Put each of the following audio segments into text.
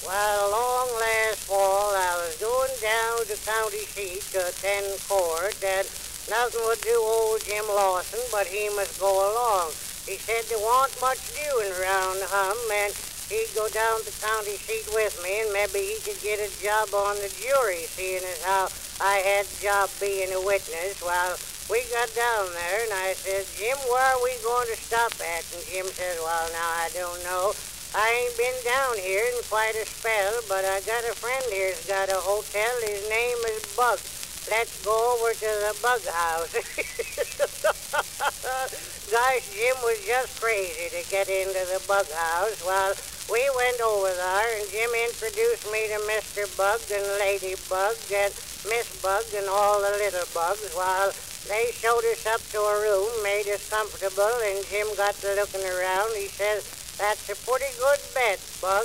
Well, long last fall, I was going down to county seat to attend court, and nothing would do old Jim Lawson, but he must go along. He said there wasn't much doing around Hum, and he'd go down to county seat with me, and maybe he could get a job on the jury, seeing as how I had the job being a witness. Well, we got down there, and I said, Jim, where are we going to stop at? And Jim said, well, now, I don't know. I ain't been down here in quite a spell, but I got a friend here's got a hotel. His name is Bug. Let's go over to the Bug House. Gosh, Jim was just crazy to get into the Bug House. Well, we went over there, and Jim introduced me to Mr. Bug and Lady Bug and Miss Bug and all the little bugs. While they showed us up to a room, made us comfortable, and Jim got to looking around. He says, that's a pretty good bed, Bug.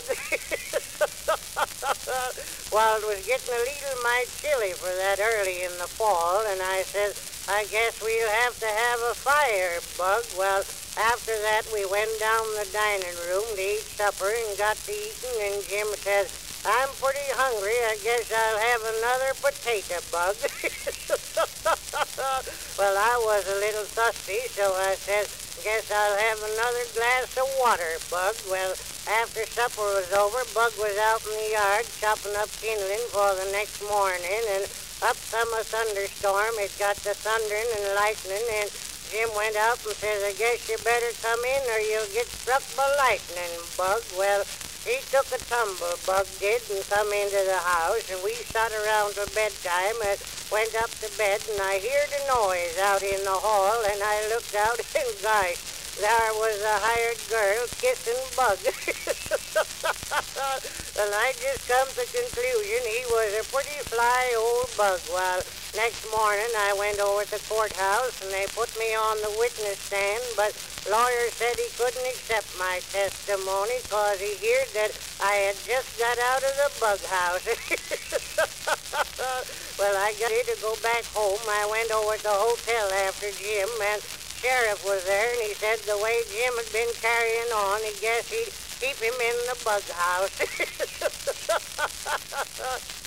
Well, it was getting a little mite chilly for that early in the fall, and I said, I guess we'll have to have a fire, Bug. Well, after that, we went down the dining room to eat supper and got to eating, and Jim said, I'm pretty hungry. I guess I'll have another potato, Bug. Well, I was a little thirsty, so I said, guess I'll have another glass of water, Bug. Well, after supper was over, Bug was out in the yard chopping up kindling for the next morning, and up come a thunderstorm. It got to thundering and lightning, and Jim went out and says, I guess you better come in or you'll get struck by lightning, Bug. Well, he took a tumble, Bug did, and come into the house, and we sat around till bedtime and went up to bed, and I heard a noise out in the hall, and I looked out, and gosh, there was a hired girl kissing Bug. And I just come to the conclusion he was a pretty fly old Bug. Well, next morning I went over to the courthouse, and they put me on the witness stand, but lawyer said he couldn't accept my testimony because he heard that I had just got out of the Bug House. Well, I got ready to go back home. I went over to the hotel after Jim, and sheriff was there, and he said the way Jim had been carrying on, he guessed he'd keep him in the Bug House.